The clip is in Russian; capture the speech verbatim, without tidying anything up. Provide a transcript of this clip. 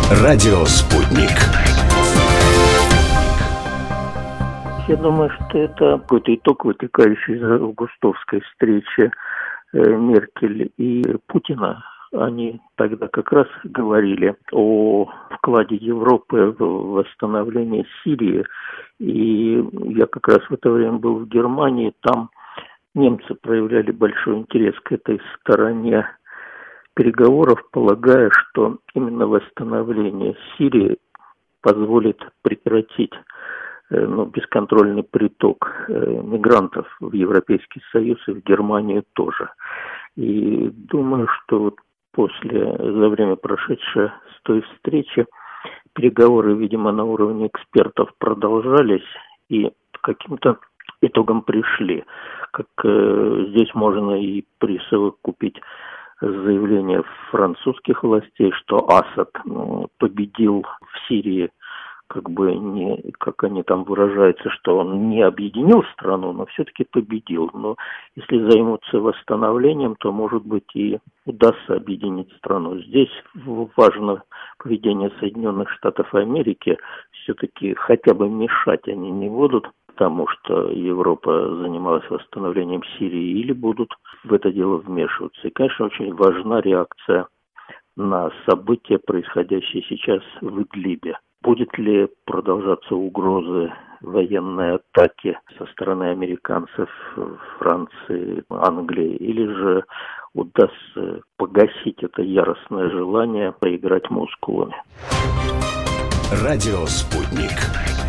Радио «Спутник». Я думаю, что это какой-то итог, вытекающий из августовской встречи Меркель и Путина. Они тогда как раз говорили о вкладе Европы в восстановление Сирии. И я как раз в это время был в Германии. Там немцы проявляли большой интерес к этой стороне переговоров, полагая, что именно восстановление Сирии позволит прекратить ну, бесконтрольный приток мигрантов в Европейский Союз и в Германию тоже. И думаю, что вот после, за время прошедшей с той встречи, переговоры, видимо, на уровне экспертов продолжались и к каким-то итогам пришли. Как э, здесь можно и присовокупить заявление французских властей, что Асад ну, победил в Сирии, как бы не, как они там выражаются, что он не объединил страну, но все-таки победил. Но если займутся восстановлением, то, может быть, и удастся объединить страну. Здесь важно поведение Соединенных Штатов Америки. Все-таки хотя бы мешать они не будут, потому что Европа занималась восстановлением Сирии, или будут в это дело вмешиваться. И, конечно, очень важна реакция на события, происходящие сейчас в Идлибе. Будет ли продолжаться угрозы военной атаки со стороны американцев, Франции, Англии, или же удастся погасить это яростное желание поиграть мускулами? Радио «Спутник».